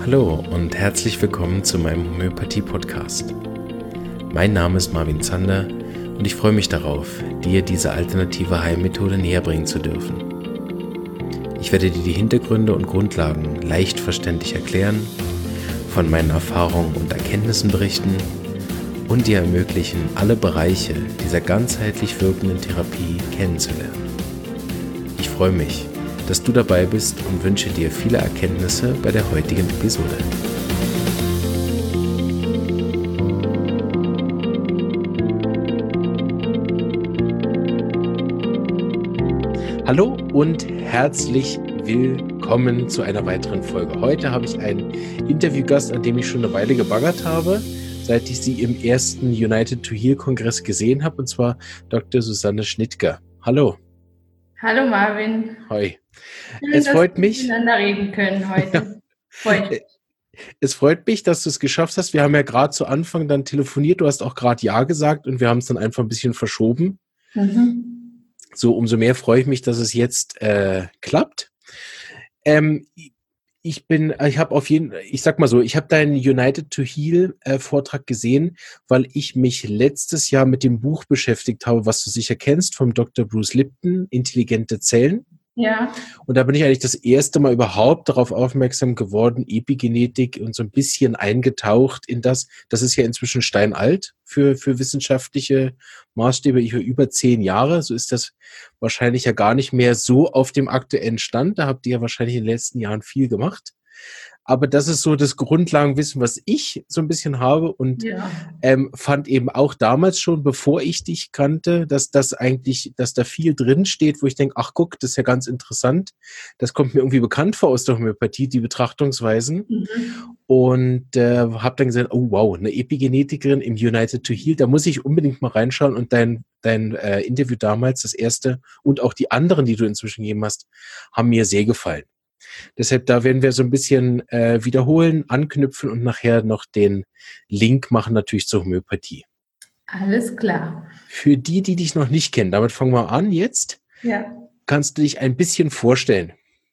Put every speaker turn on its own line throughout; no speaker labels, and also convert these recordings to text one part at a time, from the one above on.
Hallo und herzlich willkommen zu meinem Homöopathie-Podcast. Mein Name ist Marvin Zander und ich freue mich darauf, dir diese alternative Heilmethode näher bringen zu dürfen. Ich werde dir die Hintergründe und Grundlagen leicht verständlich erklären, von meinen Erfahrungen und Erkenntnissen berichten und dir ermöglichen, alle Bereiche dieser ganzheitlich wirkenden Therapie kennenzulernen. Ich freue mich, dass du dabei bist und wünsche dir viele Erkenntnisse bei der heutigen Episode. Hallo und herzlich willkommen zu einer weiteren Folge. Heute habe ich einen Interviewgast, an dem ich schon eine Weile gebaggert habe, seit ich sie im ersten United to Heal Kongress gesehen habe, und zwar Dr. Susanne Schnittger. Hallo.
Hallo Marvin.
Hoi.
Schön,
Es freut
dass wir
mich.
miteinander reden können heute. Freut mich.
Es freut mich, dass du es geschafft hast. Wir haben ja gerade zu Anfang dann telefoniert. Du hast auch gerade Ja gesagt und wir haben es dann einfach ein bisschen verschoben. So, umso mehr freue ich mich, dass es jetzt klappt. Ich habe deinen United to Heal Vortrag gesehen, weil ich mich letztes Jahr mit dem Buch beschäftigt habe, was du sicher kennst, vom Dr. Bruce Lipton, Intelligente Zellen.
Ja.
Und da bin ich eigentlich das erste Mal überhaupt darauf aufmerksam geworden, Epigenetik, und so ein bisschen eingetaucht in das. Das ist ja inzwischen steinalt für wissenschaftliche Maßstäbe, über 10 Jahre. So ist das wahrscheinlich ja gar nicht mehr so auf dem aktuellen Stand. Da habt ihr ja wahrscheinlich in den letzten Jahren viel gemacht. Aber das ist so das Grundlagenwissen, was ich so ein bisschen habe, und fand eben auch damals schon, bevor ich dich kannte, dass da viel drin steht, wo ich denke, ach guck, das ist ja ganz interessant. Das kommt mir irgendwie bekannt vor aus der Homöopathie, die Betrachtungsweisen. Und habe dann gesagt, oh wow, eine Epigenetikerin im United to Heal, da muss ich unbedingt mal reinschauen. Und dein Interview damals, das erste, und auch die anderen, die du inzwischen gegeben hast, haben mir sehr gefallen. Deshalb, da werden wir so ein bisschen wiederholen, anknüpfen und nachher noch den Link machen, natürlich zur Homöopathie.
Alles klar.
Für die dich noch nicht kennen, damit fangen wir an jetzt.
Ja.
Kannst du dich ein bisschen vorstellen?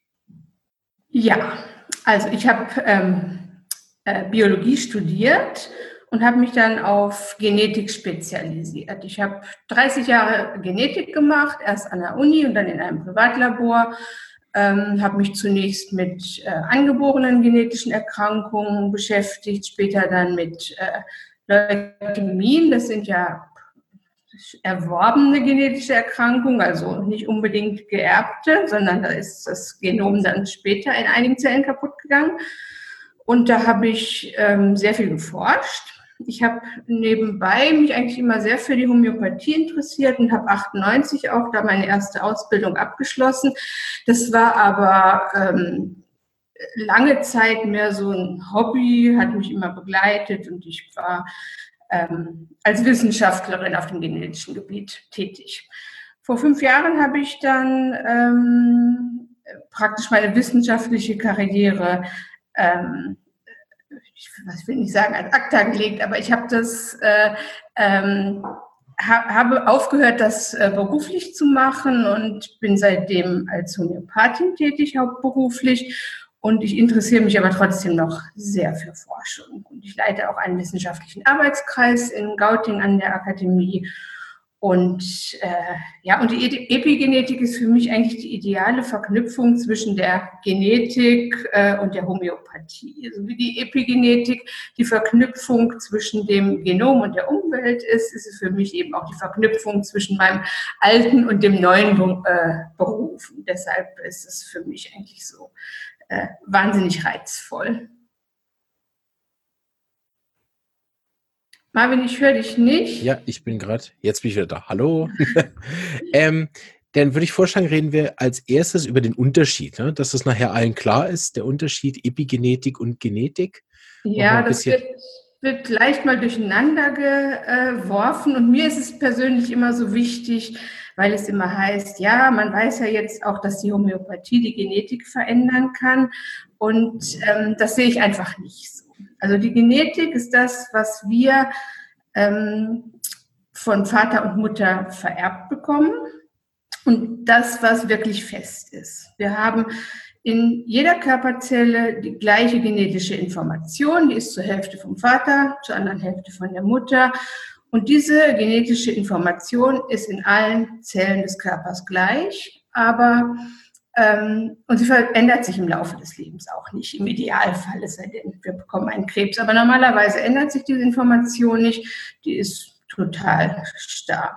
Ja, also ich habe Biologie studiert und habe mich dann auf Genetik spezialisiert. Ich habe 30 Jahre Genetik gemacht, erst an der Uni und dann in einem Privatlabor. Habe mich zunächst mit angeborenen genetischen Erkrankungen beschäftigt, später dann mit Leukämien. Das sind ja erworbene genetische Erkrankungen, also nicht unbedingt geerbte, sondern da ist das Genom dann später in einigen Zellen kaputt gegangen. Und da habe ich sehr viel geforscht. Ich habe nebenbei mich eigentlich immer sehr für die Homöopathie interessiert und habe 98 auch da meine erste Ausbildung abgeschlossen. Das war aber lange Zeit mehr so ein Hobby, hat mich immer begleitet, und ich war als Wissenschaftlerin auf dem genetischen Gebiet tätig. Vor 5 Jahren habe ich dann praktisch meine wissenschaftliche Karriere ich will nicht sagen, als acta gelegt, aber ich habe habe aufgehört, das beruflich zu machen und bin seitdem als Homöopathin tätig, hauptberuflich. Und ich interessiere mich aber trotzdem noch sehr für Forschung. Und ich leite auch einen wissenschaftlichen Arbeitskreis in Gauting an der Akademie. Und und die Epigenetik ist für mich eigentlich die ideale Verknüpfung zwischen der Genetik und der Homöopathie. Also wie die Epigenetik die Verknüpfung zwischen dem Genom und der Umwelt ist es für mich eben auch die Verknüpfung zwischen meinem alten und dem neuen Beruf. Und deshalb ist es für mich eigentlich so wahnsinnig reizvoll. Marvin, ich höre dich nicht.
Ja, jetzt bin ich wieder da. Hallo. Dann würde ich vorschlagen, reden wir als erstes über den Unterschied, ne? Dass es nachher allen klar ist, der Unterschied Epigenetik und Genetik.
Ja, das wird leicht mal durcheinander geworfen, und mir ist es persönlich immer so wichtig, weil es immer heißt, ja, man weiß ja jetzt auch, dass die Homöopathie die Genetik verändern kann, und das sehe ich einfach nicht so. Also die Genetik ist das, was wir von Vater und Mutter vererbt bekommen, und das, was wirklich fest ist. Wir haben in jeder Körperzelle die gleiche genetische Information, die ist zur Hälfte vom Vater, zur anderen Hälfte von der Mutter. Und diese genetische Information ist in allen Zellen des Körpers gleich, aber und sie verändert sich im Laufe des Lebens auch nicht, im Idealfall, es sei denn, wir bekommen einen Krebs. Aber normalerweise ändert sich diese Information nicht, die ist total starr.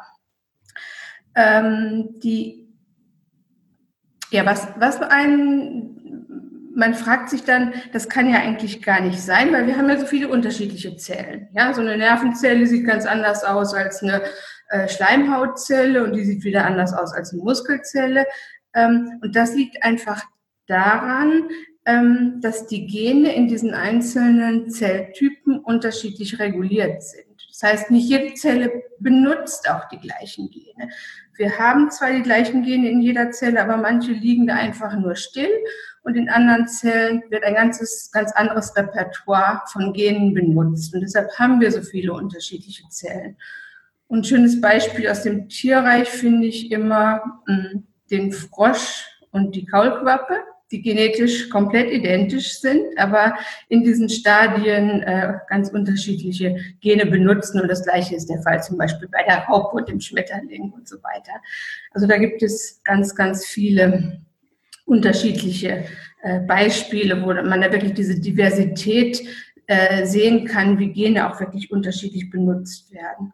Man fragt sich dann, das kann ja eigentlich gar nicht sein, weil wir haben ja so viele unterschiedliche Zellen. Ja, so eine Nervenzelle sieht ganz anders aus als eine Schleimhautzelle und die sieht wieder anders aus als eine Muskelzelle. Und das liegt einfach daran, dass die Gene in diesen einzelnen Zelltypen unterschiedlich reguliert sind. Das heißt, nicht jede Zelle benutzt auch die gleichen Gene. Wir haben zwar die gleichen Gene in jeder Zelle, aber manche liegen da einfach nur still und in anderen Zellen wird ein ganz anderes Repertoire von Genen benutzt. Und deshalb haben wir so viele unterschiedliche Zellen. Und ein schönes Beispiel aus dem Tierreich finde ich immer den Frosch und die Kaulquappe, die genetisch komplett identisch sind, aber in diesen Stadien ganz unterschiedliche Gene benutzen. Und das Gleiche ist der Fall zum Beispiel bei der Raupe und dem Schmetterling und so weiter. Also da gibt es ganz, ganz viele unterschiedliche Beispiele, wo man da wirklich diese Diversität sehen kann, wie Gene auch wirklich unterschiedlich benutzt werden.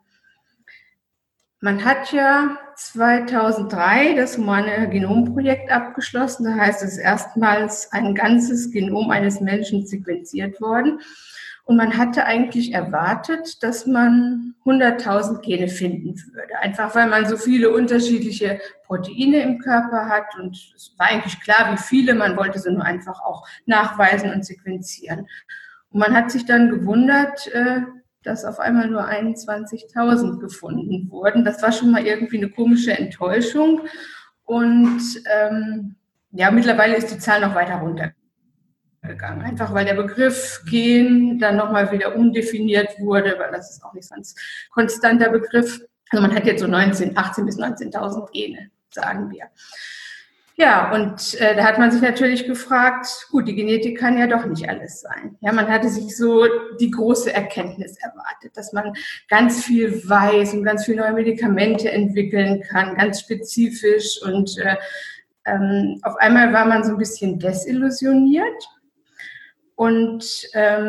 Man hat ja 2003 das Humane Genomprojekt abgeschlossen. Das heißt, es ist erstmals ein ganzes Genom eines Menschen sequenziert worden. Und man hatte eigentlich erwartet, dass man 100.000 Gene finden würde. Einfach weil man so viele unterschiedliche Proteine im Körper hat. Und es war eigentlich klar, wie viele. Man wollte sie nur einfach auch nachweisen und sequenzieren. Und man hat sich dann gewundert, dass auf einmal nur 21.000 gefunden wurden. Das war schon mal irgendwie eine komische Enttäuschung. Und mittlerweile ist die Zahl noch weiter runtergegangen. Einfach weil der Begriff Gen dann nochmal wieder umdefiniert wurde, weil das ist auch nicht so ein konstanter Begriff. Also man hat jetzt so 18.000 bis 19.000 Gene, sagen wir. Ja, und da hat man sich natürlich gefragt, gut, die Genetik kann ja doch nicht alles sein. Ja, man hatte sich so die große Erkenntnis erwartet, dass man ganz viel weiß und ganz viele neue Medikamente entwickeln kann, ganz spezifisch. Und auf einmal war man so ein bisschen desillusioniert. Und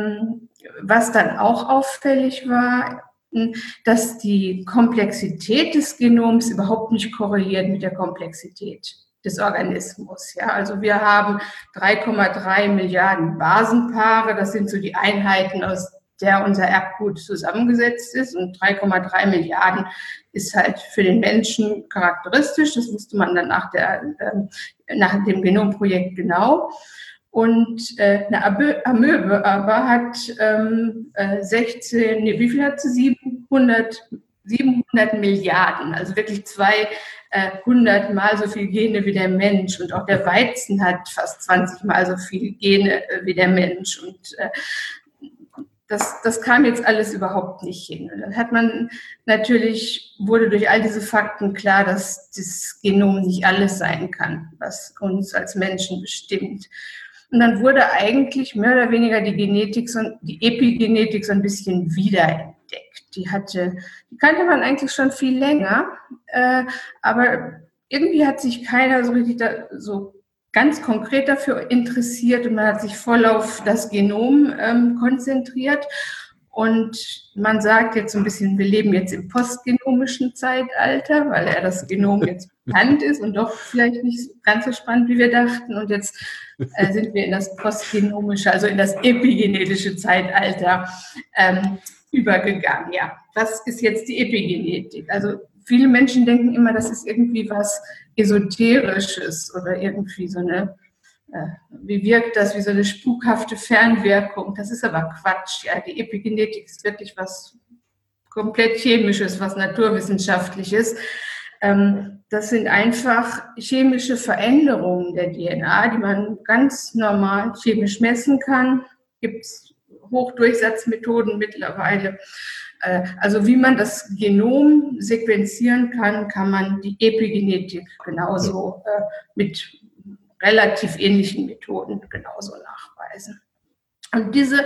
was dann auch auffällig war, dass die Komplexität des Genoms überhaupt nicht korreliert mit der Komplexität des Organismus. Ja, also wir haben 3,3 Milliarden Basenpaare. Das sind so die Einheiten, aus der unser Erbgut zusammengesetzt ist. Und 3,3 Milliarden ist halt für den Menschen charakteristisch. Das wusste man dann nach dem Genomprojekt genau. Und eine Amöbe aber hat 700 Milliarden, also wirklich 200 Mal so viele Gene wie der Mensch. Und auch der Weizen hat fast 20 Mal so viele Gene wie der Mensch. Und das kam jetzt alles überhaupt nicht hin. Und dann wurde durch all diese Fakten klar, dass das Genom nicht alles sein kann, was uns als Menschen bestimmt. Und dann wurde eigentlich mehr oder weniger die Epigenetik so ein bisschen wiederentdeckt. Die kannte man eigentlich schon viel länger, aber irgendwie hat sich keiner so richtig so ganz konkret dafür interessiert und man hat sich voll auf das Genom konzentriert. Und man sagt jetzt so ein bisschen, wir leben jetzt im postgenomischen Zeitalter, weil das Genom jetzt bekannt ist und doch vielleicht nicht ganz so spannend, wie wir dachten. Und jetzt sind wir in das postgenomische, also in das epigenetische Zeitalter übergegangen. Ja, was ist jetzt die Epigenetik? Also viele Menschen denken immer, das ist irgendwie was Esoterisches oder irgendwie so eine, wie wirkt das, wie so eine spukhafte Fernwirkung. Das ist aber Quatsch. Ja, die Epigenetik ist wirklich was komplett Chemisches, was Naturwissenschaftliches. Das sind einfach chemische Veränderungen der DNA, die man ganz normal chemisch messen kann. Gibt es Hochdurchsatzmethoden mittlerweile. Also wie man das Genom sequenzieren kann, kann man die Epigenetik genauso mit relativ ähnlichen Methoden genauso nachweisen. Und diese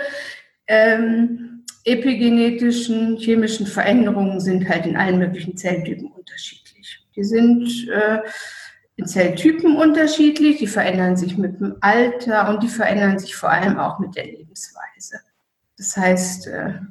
epigenetischen chemischen Veränderungen sind halt in allen möglichen Zelltypen unterschiedlich. Die sind in Zelltypen unterschiedlich, die verändern sich mit dem Alter und die verändern sich vor allem auch mit der Lebensweise. Das heißt,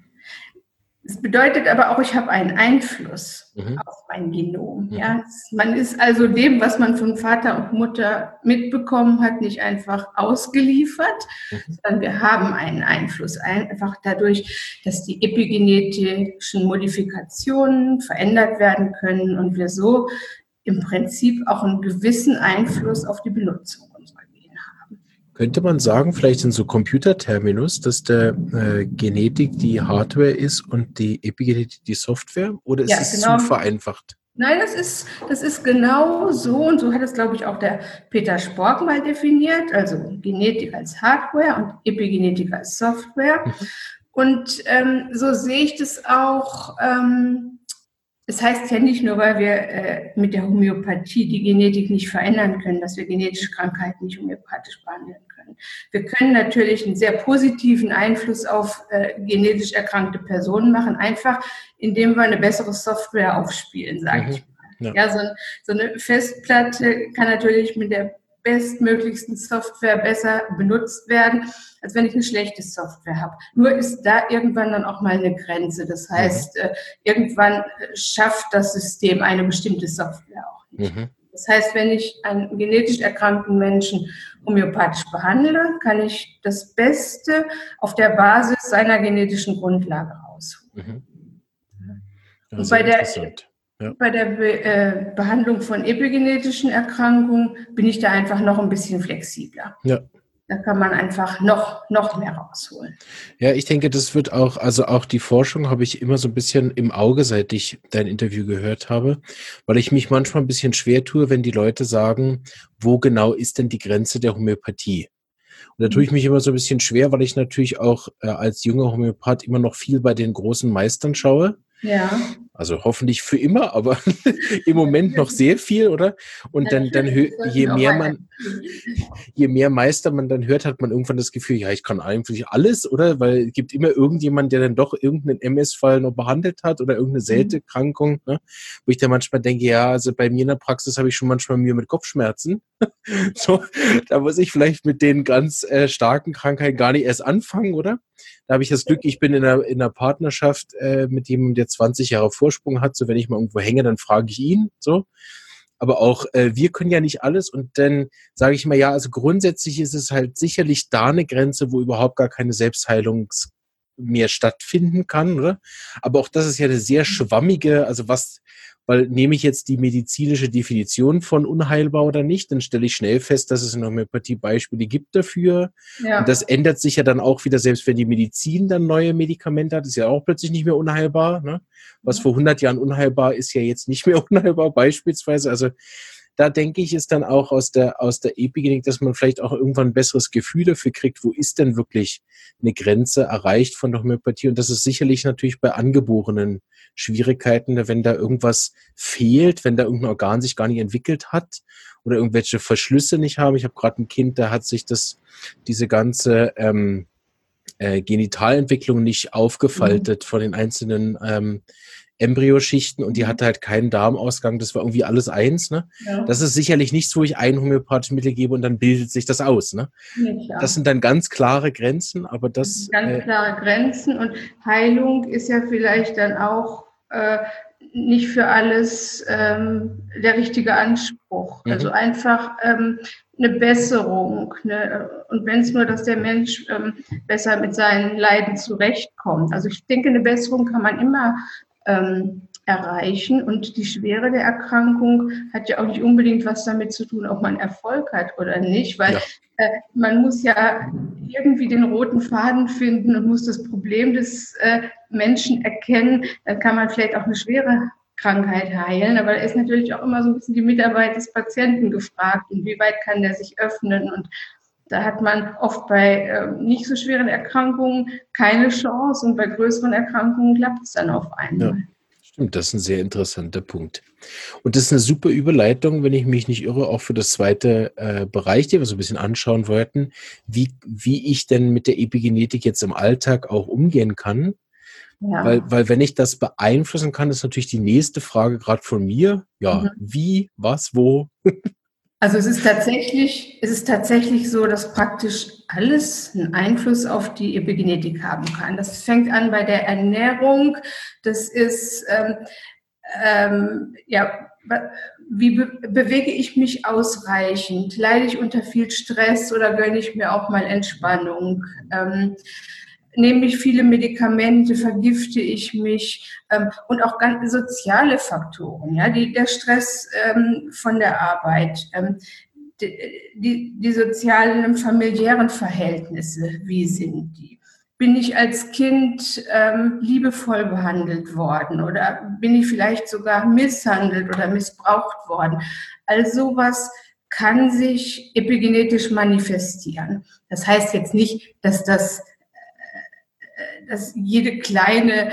es bedeutet aber auch, ich habe einen Einfluss auf mein Genom. Ja? Man ist also dem, was man von Vater und Mutter mitbekommen hat, nicht einfach ausgeliefert, sondern wir haben einen Einfluss, einfach dadurch, dass die epigenetischen Modifikationen verändert werden können und wir so im Prinzip auch einen gewissen Einfluss auf die Benutzung unserer Gene haben.
Könnte man sagen, vielleicht in so Computerterminus, dass der Genetik die Hardware ist und die Epigenetik die Software? Oder ist es zu vereinfacht?
Nein, das ist genau so. Und so hat es, glaube ich, auch der Peter Spork mal definiert. Also Genetik als Hardware und Epigenetik als Software. Und so sehe ich das auch. Das heißt ja nicht nur, weil wir mit der Homöopathie die Genetik nicht verändern können, dass wir genetische Krankheiten nicht homöopathisch behandeln können. Wir können natürlich einen sehr positiven Einfluss auf genetisch erkrankte Personen machen, einfach indem wir eine bessere Software aufspielen, sage ich mal. Ja, so eine Festplatte kann natürlich mit der bestmöglichsten Software besser benutzt werden, als wenn ich eine schlechte Software habe. Nur ist da irgendwann dann auch mal eine Grenze. Das heißt, irgendwann schafft das System eine bestimmte Software auch nicht. Das heißt, wenn ich einen genetisch erkrankten Menschen homöopathisch behandle, kann ich das Beste auf der Basis seiner genetischen Grundlage rausholen.
Ja,
und bei der Behandlung von epigenetischen Erkrankungen bin ich da einfach noch ein bisschen flexibler.
Ja.
Da kann man einfach noch mehr rausholen.
Ja, ich denke, das wird auch, also auch die Forschung habe ich immer so ein bisschen im Auge, seit ich dein Interview gehört habe, weil ich mich manchmal ein bisschen schwer tue, wenn die Leute sagen, wo genau ist denn die Grenze der Homöopathie? Und da tue ich mich immer so ein bisschen schwer, weil ich natürlich auch als junger Homöopath immer noch viel bei den großen Meistern schaue.
Ja.
Also hoffentlich für immer, aber im Moment noch sehr viel, oder? Und dann je mehr Meister man dann hört, hat man irgendwann das Gefühl, ja, ich kann eigentlich alles, oder? Weil es gibt immer irgendjemand, der dann doch irgendeinen MS-Fall noch behandelt hat oder irgendeine seltene Erkrankung, ne? Wo ich dann manchmal denke, ja, also bei mir in der Praxis habe ich schon manchmal Mühe mit Kopfschmerzen. So, da muss ich vielleicht mit den ganz starken Krankheiten gar nicht erst anfangen, oder? Da habe ich das Glück, ich bin in einer Partnerschaft mit jemandem, der 20 Jahre Vorsprung hat. So, wenn ich mal irgendwo hänge, dann frage ich ihn. So, aber auch wir können ja nicht alles. Und dann sage ich mal, ja, also grundsätzlich ist es halt sicherlich da eine Grenze, wo überhaupt gar keine Selbstheilung mehr stattfinden kann, oder? Aber auch das ist ja eine sehr schwammige, also weil nehme ich jetzt die medizinische Definition von unheilbar oder nicht, dann stelle ich schnell fest, dass es in der Homöopathie Beispiele gibt dafür. Ja. Und das ändert sich ja dann auch wieder, selbst wenn die Medizin dann neue Medikamente hat, ist ja auch plötzlich nicht mehr unheilbar. Ne? Was vor 100 Jahren unheilbar ist, ja jetzt nicht mehr unheilbar beispielsweise. Also da denke ich, ist dann auch aus der Epigenetik, dass man vielleicht auch irgendwann ein besseres Gefühl dafür kriegt, wo ist denn wirklich eine Grenze erreicht von der Homöopathie. Und das ist sicherlich natürlich bei angeborenen Schwierigkeiten, wenn da irgendwas fehlt, wenn da irgendein Organ sich gar nicht entwickelt hat oder irgendwelche Verschlüsse nicht haben. Ich habe gerade ein Kind, da hat sich diese ganze Genitalentwicklung nicht aufgefaltet von den einzelnen Embryoschichten und die hatte halt keinen Darmausgang, das war irgendwie alles eins, ne? Ja. Das ist sicherlich nichts, wo ich ein homöopathisches Mittel gebe und dann bildet sich das aus, ne? Ja. Das sind dann ganz klare Grenzen, aber das...
Ganz klare Grenzen und Heilung ist ja vielleicht dann auch nicht für alles der richtige Anspruch. Also einfach eine Besserung. Und wenn es nur, dass der Mensch besser mit seinen Leiden zurechtkommt. Also ich denke, eine Besserung kann man immer erreichen. Und die Schwere der Erkrankung hat ja auch nicht unbedingt was damit zu tun, ob man Erfolg hat oder nicht, weil man muss ja irgendwie den roten Faden finden und muss das Problem des Menschen erkennen. Dann kann man vielleicht auch eine schwere Krankheit heilen, aber da ist natürlich auch immer so ein bisschen die Mitarbeit des Patienten gefragt, inwieweit kann der sich öffnen, und da hat man oft bei nicht so schweren Erkrankungen keine Chance und bei größeren Erkrankungen klappt es dann auf einmal.
Ja, Stimmt, das ist ein sehr interessanter Punkt. Und das ist eine super Überleitung, wenn ich mich nicht irre, auch für das zweite Bereich, den wir so ein bisschen anschauen wollten, wie ich denn mit der Epigenetik jetzt im Alltag auch umgehen kann.
Ja.
Weil wenn ich das beeinflussen kann, ist natürlich die nächste Frage gerade von mir. Ja,
Mhm.
wie, was, wo?
Also es ist tatsächlich so, dass praktisch alles einen Einfluss auf die Epigenetik haben kann. Das fängt an bei der Ernährung. Das ist ja, wie bewege ich mich ausreichend? Leide ich unter viel Stress oder gönne ich mir auch mal Entspannung? Nehme ich viele Medikamente, vergifte ich mich und auch ganz soziale Faktoren, ja, der Stress von der Arbeit, die sozialen, familiären Verhältnisse, wie sind die? Bin ich als Kind liebevoll behandelt worden oder bin ich vielleicht sogar misshandelt oder missbraucht worden? All sowas kann sich epigenetisch manifestieren. Das heißt jetzt nicht, dass jede kleine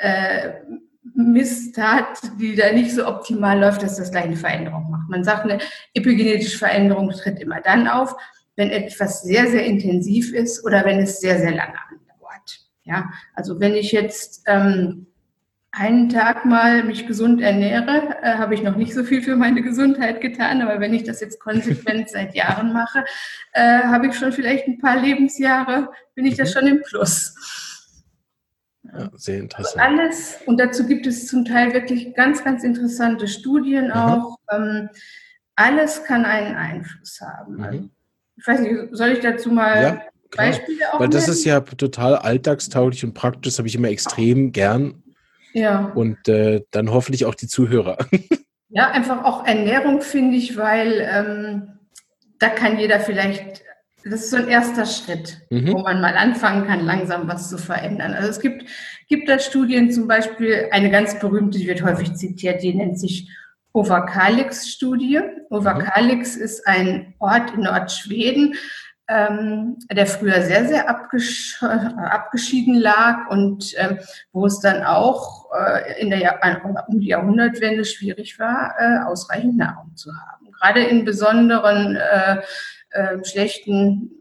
Misstat, die da nicht so optimal läuft, dass das gleich eine Veränderung macht. Man sagt, eine epigenetische Veränderung tritt immer dann auf, wenn etwas sehr, sehr intensiv ist oder wenn es sehr, sehr lange andauert. Ja, also wenn ich jetzt einen Tag mal mich gesund ernähre, habe ich noch nicht so viel für meine Gesundheit getan, aber wenn ich das jetzt konsequent seit Jahren mache, habe ich schon vielleicht ein paar Lebensjahre, bin ich da schon im Plus.
Ja, sehr interessant.
Alles, und dazu gibt es zum Teil wirklich ganz, ganz interessante Studien auch. Alles kann einen Einfluss haben. Also, ich weiß nicht, soll ich dazu mal Beispiele auch
weil das
nennen?
ist ja total alltagstauglich und praktisch, das habe ich immer extrem gern.
Ja.
Und dann hoffentlich auch die Zuhörer.
Ja, einfach auch Ernährung finde ich, weil da kann jeder vielleicht, das ist so ein erster Schritt, wo man mal anfangen kann, langsam was zu verändern. Also es gibt da Studien, zum Beispiel eine ganz berühmte, die wird häufig zitiert, die nennt sich Överkalix-Studie. Överkalix ist ein Ort in Nordschweden, der früher sehr, sehr abgeschieden lag und wo es dann auch um die Jahrhundertwende schwierig war, ausreichend Nahrung zu haben. Gerade in besonderen schlechten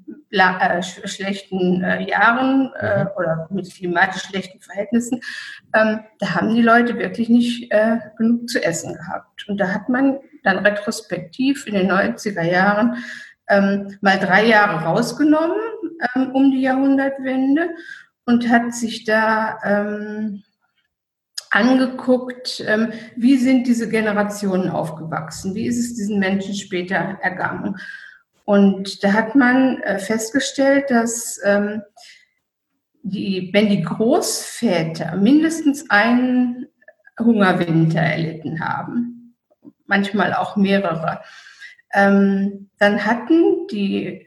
Jahren oder mit klimatisch schlechten Verhältnissen, da haben die Leute wirklich nicht genug zu essen gehabt. Und da hat man dann retrospektiv in den 90er Jahren mal 3 Jahre rausgenommen um die Jahrhundertwende und hat sich da angeguckt, wie sind diese Generationen aufgewachsen, wie ist es diesen Menschen später ergangen. Und da hat man festgestellt, dass wenn die Großväter mindestens einen Hungerwinter erlitten haben, manchmal auch mehrere, dann hatten die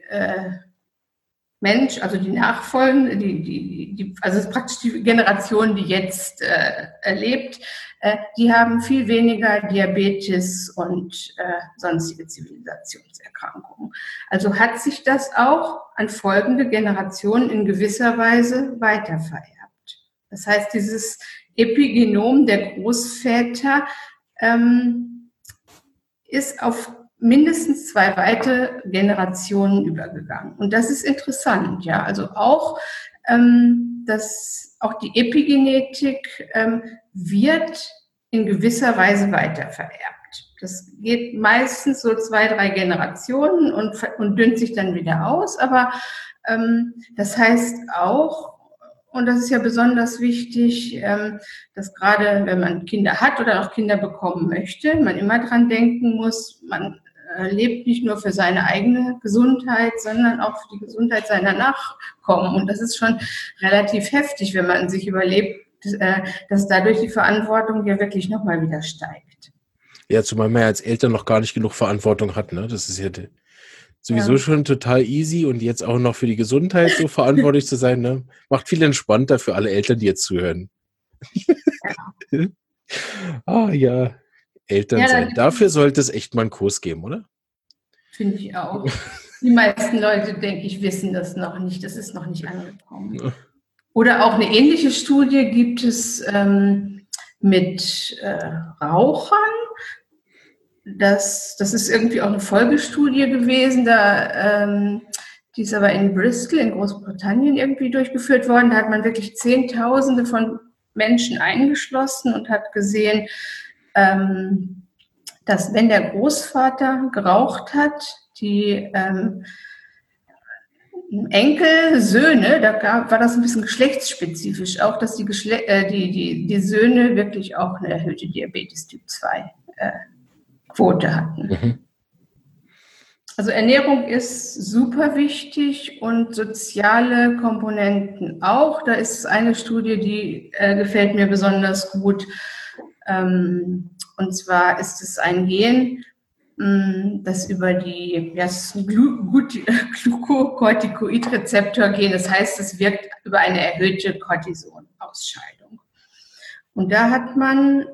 also die Nachfolgen, also praktisch die Generation, die jetzt lebt, die haben viel weniger Diabetes und sonstige Zivilisationserkrankungen. Also hat sich das auch an folgende Generationen in gewisser Weise weitervererbt. Das heißt, dieses Epigenom der Großväter ist auf mindestens 2 weitere Generationen übergegangen. Und das ist interessant, ja. Also auch, dass auch die Epigenetik wird in gewisser Weise weitervererbt. Das geht meistens so 2, 3 Generationen und dünnt sich dann wieder aus. Aber das heißt auch, und das ist ja besonders wichtig, dass gerade wenn man Kinder hat oder noch Kinder bekommen möchte, man immer dran denken muss, man lebt nicht nur für seine eigene Gesundheit, sondern auch für die Gesundheit seiner Nachkommen. Und das ist schon relativ heftig, wenn man sich überlegt, dass dadurch die Verantwortung ja wirklich nochmal wieder steigt.
Ja, zumal man ja als Eltern noch gar nicht genug Verantwortung hat, ne? Das ist ja sowieso schon total easy und jetzt auch noch für die Gesundheit so verantwortlich zu sein, ne? Macht viel entspannter für alle Eltern, die jetzt zuhören. Ja, Eltern sein. Dafür sollte es echt mal einen Kurs geben, oder?
Finde ich auch. Die meisten Leute, denke ich, wissen das noch nicht. Das ist noch nicht angekommen. Oder auch eine ähnliche Studie gibt es mit Rauchern. Das ist irgendwie auch eine Folgestudie gewesen, die ist aber in Bristol in Großbritannien irgendwie durchgeführt worden. Da hat man wirklich Zehntausende von Menschen eingeschlossen und hat gesehen, dass wenn der Großvater geraucht hat, die Enkel, Söhne, war das ein bisschen geschlechtsspezifisch, auch dass die Söhne wirklich auch eine erhöhte Diabetes Typ 2 Quote hatten.
Mhm.
Also Ernährung ist super wichtig und soziale Komponenten auch. Da ist eine Studie, die gefällt mir besonders gut. Und zwar ist es ein Gen, das über das Glucocorticoid-Rezeptor-Gen, das heißt, es wirkt über eine erhöhte Cortisonausscheidung. Und da hat man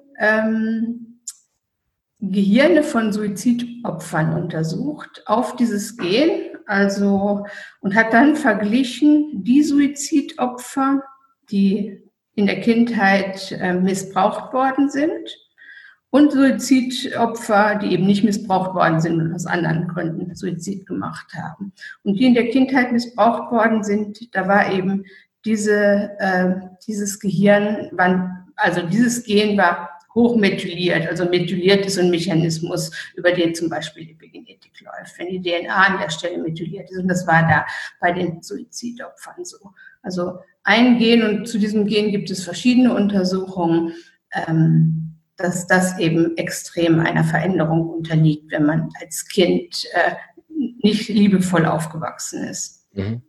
Gehirne von Suizidopfern untersucht auf dieses Gen, und hat dann verglichen die Suizidopfer, die in der Kindheit missbraucht worden sind, und Suizidopfer, die eben nicht missbraucht worden sind und aus anderen Gründen Suizid gemacht haben. Und die in der Kindheit missbraucht worden sind, da war eben dieses Gehirn, dieses Gen war hochmethyliert. Also methyliert ist ein Mechanismus, über den zum Beispiel Epigenetik läuft, wenn die DNA an der Stelle methyliert ist. Und das war da bei den Suizidopfern so. Also ein Gen, und zu diesem Gen gibt es verschiedene Untersuchungen, dass das eben extrem einer Veränderung unterliegt, wenn man als Kind nicht liebevoll aufgewachsen ist.
Mhm.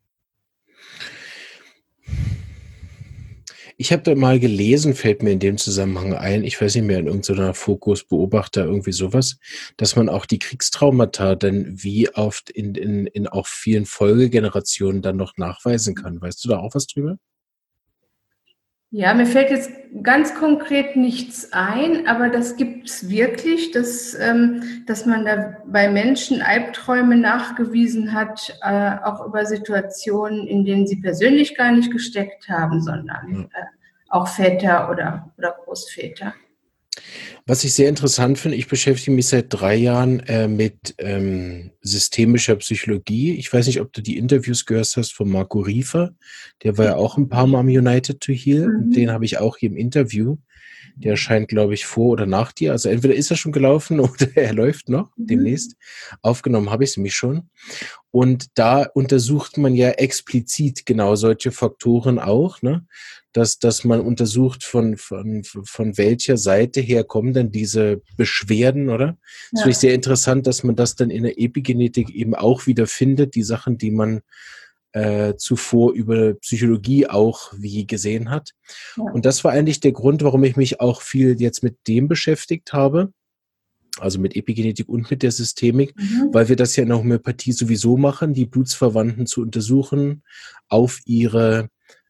Ich habe da mal gelesen, fällt mir in dem Zusammenhang ein, ich weiß nicht mehr, in irgendeiner Fokus-Beobachter, irgendwie sowas, dass man auch die Kriegstraumata dann wie oft in auch vielen Folgegenerationen dann noch nachweisen kann. Weißt du da auch was drüber?
Ja, mir fällt jetzt ganz konkret nichts ein, aber das gibt es wirklich, dass man da bei Menschen Albträume nachgewiesen hat, auch über Situationen, in denen sie persönlich gar nicht gesteckt haben, sondern auch Väter oder Großväter.
Was ich sehr interessant finde, ich beschäftige mich seit 3 Jahren mit systemischer Psychologie. Ich weiß nicht, ob du die Interviews gehört hast von Marco Riefer. Der war ja auch ein paar Mal am United to Heal. Und den habe ich auch hier im Interview. Der erscheint, glaube ich, vor oder nach dir. Also entweder ist er schon gelaufen oder er läuft noch demnächst. Aufgenommen habe ich es nämlich schon. Und da untersucht man ja explizit genau solche Faktoren auch, ne? Dass man untersucht, von welcher Seite her kommen denn diese Beschwerden, oder? Das finde ich sehr interessant, dass man das dann in der Epigenetik eben auch wieder findet, die Sachen, die man zuvor über Psychologie auch wie gesehen hat. Ja. Und das war eigentlich der Grund, warum ich mich auch viel jetzt mit dem beschäftigt habe, also mit Epigenetik und mit der Systemik, weil wir das ja in der Homöopathie sowieso machen, die Blutsverwandten zu untersuchen auf ihre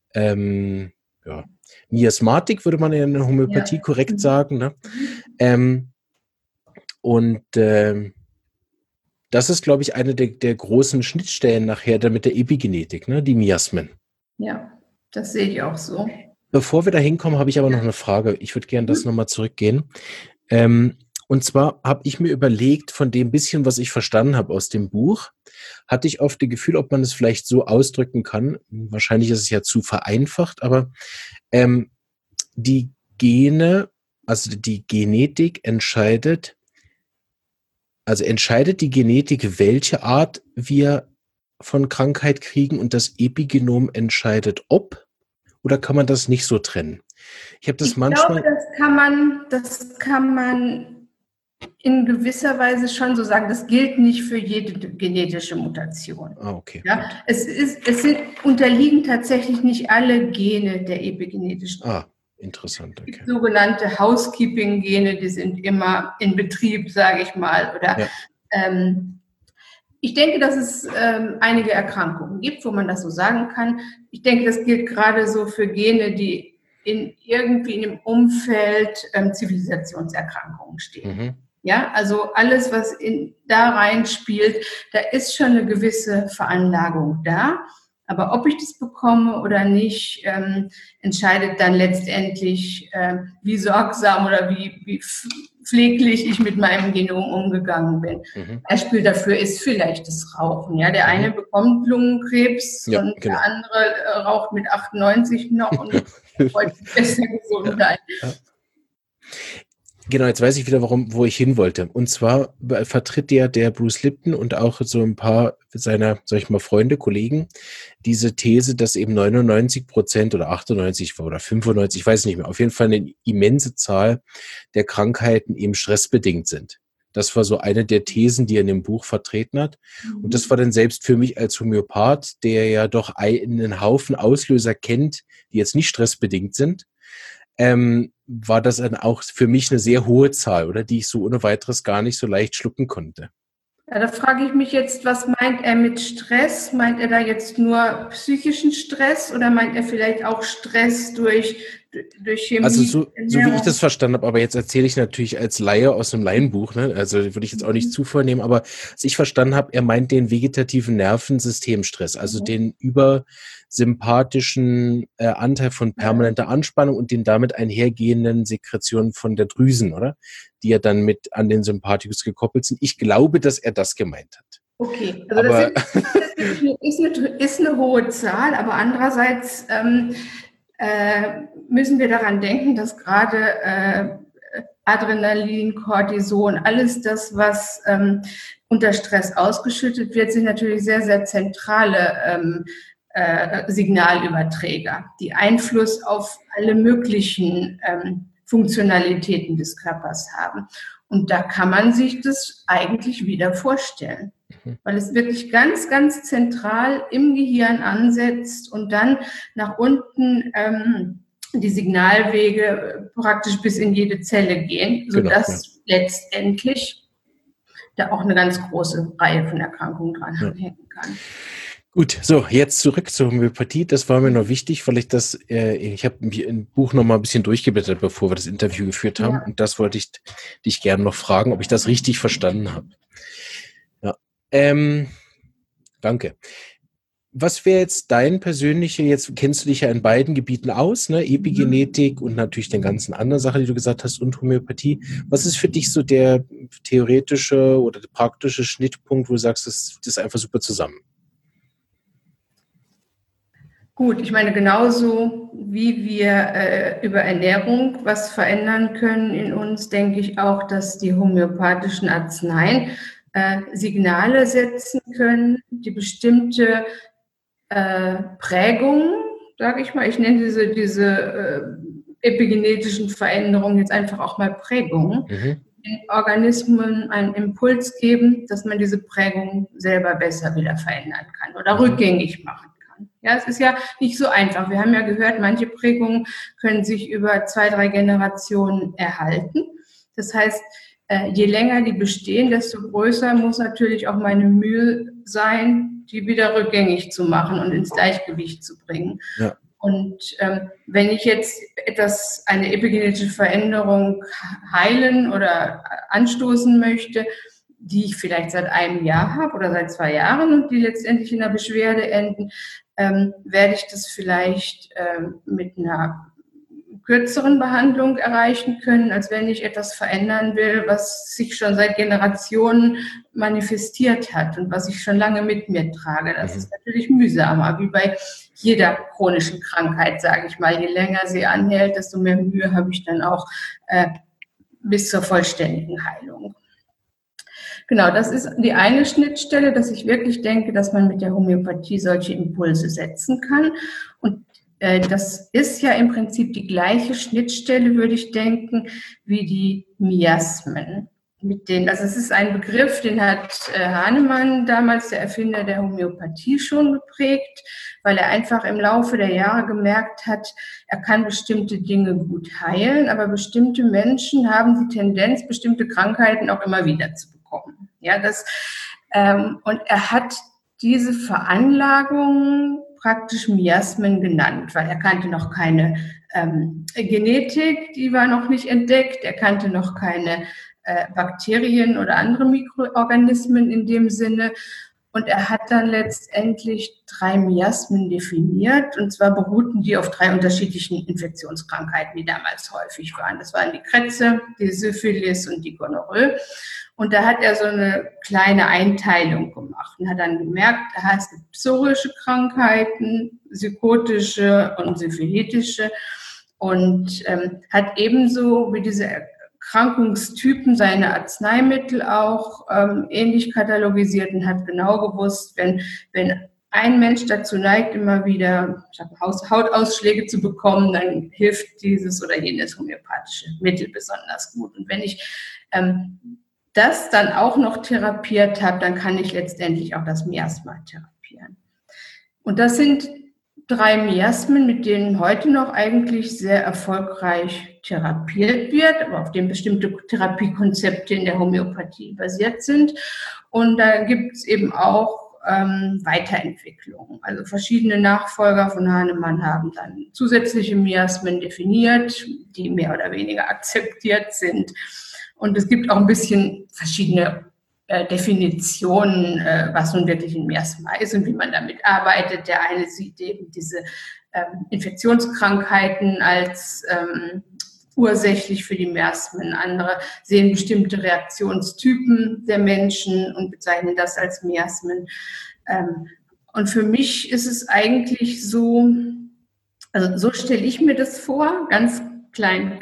Miasmatik, würde man ja in der Homöopathie korrekt sagen. Ne? Das ist, glaube ich, eine der großen Schnittstellen nachher dann mit der Epigenetik, ne? Die Miasmen.
Ja, das sehe ich auch so.
Bevor wir da hinkommen, habe ich aber noch eine Frage. Ich würde gerne das nochmal zurückgehen. Und zwar habe ich mir überlegt, von dem bisschen, was ich verstanden habe aus dem Buch, hatte ich oft das Gefühl, ob man es vielleicht so ausdrücken kann. Wahrscheinlich ist es ja zu vereinfacht, aber die Gene, also die Genetik entscheidet die Genetik, welche Art wir von Krankheit kriegen, und das Epigenom entscheidet ob, oder kann man das nicht so trennen? Ich glaube,
das kann man in gewisser Weise schon so sagen. Das gilt nicht für jede genetische Mutation.
Ah, okay.
Ja? Unterliegen tatsächlich nicht alle Gene der epigenetischen.
Interessant. Okay.
Sogenannte Housekeeping-Gene, die sind immer in Betrieb, sage ich mal. Oder ich denke, dass es einige Erkrankungen gibt, wo man das so sagen kann. Ich denke, das gilt gerade so für Gene, die irgendwie in dem Umfeld Zivilisationserkrankungen stehen. Ja, also alles, was da reinspielt, da ist schon eine gewisse Veranlagung da. Aber ob ich das bekomme oder nicht, entscheidet dann letztendlich, wie sorgsam oder wie pfleglich ich mit meinem Genom umgegangen bin. Beispiel dafür ist vielleicht das Rauchen. Ja, der eine bekommt Lungenkrebs und der andere raucht mit 98 noch und wollte besser gesund sein.
Ja. Genau, jetzt weiß ich wieder, wo ich hin wollte. Und zwar vertritt der Bruce Lipton und auch so ein paar seiner, sag ich mal, Freunde, Kollegen, diese These, dass eben 99% oder 98 oder 95, ich weiß nicht mehr, auf jeden Fall eine immense Zahl der Krankheiten eben stressbedingt sind. Das war so eine der Thesen, die er in dem Buch vertreten hat. Und das war dann selbst für mich als Homöopath, der ja doch einen Haufen Auslöser kennt, die jetzt nicht stressbedingt sind, war das dann auch für mich eine sehr hohe Zahl, oder die ich so ohne weiteres gar nicht so leicht schlucken konnte.
Ja, da frage ich mich jetzt, was meint er mit Stress? Meint er da jetzt nur psychischen Stress oder meint er vielleicht auch Stress durch Chemie?
Also so wie ich das verstanden habe, aber jetzt erzähle ich natürlich als Laie aus einem Laienbuch, ne? Also würde ich jetzt auch nicht zu vornehmen, aber was ich verstanden habe, er meint den vegetativen Nervensystemstress, also den übersympathischen Anteil von permanenter Anspannung und den damit einhergehenden Sekretionen von der Drüsen, oder? Die ja dann mit an den Sympathikus gekoppelt sind. Ich glaube, dass er das gemeint hat.
Okay, also das ist eine hohe Zahl, aber andererseits müssen wir daran denken, dass gerade Adrenalin, Cortison, alles das, was unter Stress ausgeschüttet wird, sind natürlich sehr, sehr zentrale Signalüberträger, die Einfluss auf alle möglichen Funktionalitäten des Körpers haben. Und da kann man sich das eigentlich wieder vorstellen, weil es wirklich ganz, ganz zentral im Gehirn ansetzt und dann nach unten die Signalwege praktisch bis in jede Zelle gehen, sodass letztendlich da auch eine ganz große Reihe von Erkrankungen dran hängen kann.
Gut, so, jetzt zurück zur Homöopathie. Das war mir noch wichtig, weil ich habe ein Buch noch mal ein bisschen durchgeblättert, bevor wir das Interview geführt haben. Und das wollte ich dich gerne noch fragen, ob ich das richtig verstanden habe. Ja, danke. Was wäre jetzt jetzt kennst du dich ja in beiden Gebieten aus, ne? Epigenetik und natürlich den ganzen anderen Sachen, die du gesagt hast, und Homöopathie. Was ist für dich so der theoretische oder der praktische Schnittpunkt, wo du sagst, das ist einfach super zusammen?
Gut, ich meine, genauso wie wir über Ernährung was verändern können in uns, denke ich auch, dass die homöopathischen Arzneien Signale setzen können, die bestimmte Prägungen, sage ich mal, ich nenne diese epigenetischen Veränderungen jetzt einfach auch mal Prägungen, den Organismen einen Impuls geben, dass man diese Prägungen selber besser wieder verändern kann oder rückgängig machen kann. Ja, es ist ja nicht so einfach. Wir haben ja gehört, manche Prägungen können sich über 2, 3 Generationen erhalten. Das heißt, je länger die bestehen, desto größer muss natürlich auch meine Mühe sein, die wieder rückgängig zu machen und ins Gleichgewicht zu bringen. Ja. Und wenn ich jetzt eine epigenetische Veränderung heilen oder anstoßen möchte, die ich vielleicht seit einem Jahr habe oder seit 2 Jahren und die letztendlich in einer Beschwerde enden, werde ich das vielleicht mit einer kürzeren Behandlung erreichen können, als wenn ich etwas verändern will, was sich schon seit Generationen manifestiert hat und was ich schon lange mit mir trage. Das ist natürlich mühsamer, wie bei jeder chronischen Krankheit, sage ich mal. Je länger sie anhält, desto mehr Mühe habe ich dann auch bis zur vollständigen Heilung. Genau, das ist die eine Schnittstelle, dass ich wirklich denke, dass man mit der Homöopathie solche Impulse setzen kann. Und das ist ja im Prinzip die gleiche Schnittstelle, würde ich denken, wie die Miasmen. Also es ist ein Begriff, den hat Hahnemann, damals der Erfinder der Homöopathie, schon geprägt, weil er einfach im Laufe der Jahre gemerkt hat, er kann bestimmte Dinge gut heilen, aber bestimmte Menschen haben die Tendenz, bestimmte Krankheiten auch immer wieder zu bekommen. Ja, und er hat diese Veranlagung praktisch Miasmen genannt, weil er kannte noch keine Genetik, die war noch nicht entdeckt, er kannte noch keine Bakterien oder andere Mikroorganismen in dem Sinne. Und er hat dann letztendlich 3 Miasmen definiert. Und zwar beruhten die auf 3 unterschiedlichen Infektionskrankheiten, die damals häufig waren. Das waren die Krätze, die Syphilis und die Gonorrhoe. Und da hat er so eine kleine Einteilung gemacht und hat dann gemerkt, es gibt psorische Krankheiten, psychotische und syphilitische, und hat ebenso wie diese Erkrankungstypen seine Arzneimittel auch ähnlich katalogisiert und hat genau gewusst, wenn ein Mensch dazu neigt, immer wieder Hautausschläge zu bekommen, dann hilft dieses oder jenes homöopathische Mittel besonders gut. Und wenn ich das dann auch noch therapiert habe, dann kann ich letztendlich auch das Miasma therapieren. Und das sind 3 Miasmen, mit denen heute noch eigentlich sehr erfolgreich therapiert wird, aber auf denen bestimmte Therapiekonzepte in der Homöopathie basiert sind. Und da gibt es eben auch Weiterentwicklungen. Also verschiedene Nachfolger von Hahnemann haben dann zusätzliche Miasmen definiert, die mehr oder weniger akzeptiert sind. Und es gibt auch ein bisschen verschiedene Definitionen, was nun wirklich ein Miasma ist und wie man damit arbeitet. Der eine sieht eben diese Infektionskrankheiten als ursächlich für die Miasmen. Andere sehen bestimmte Reaktionstypen der Menschen und bezeichnen das als Miasmen. Und für mich ist es eigentlich so, also so stelle ich mir das vor, ganz klein,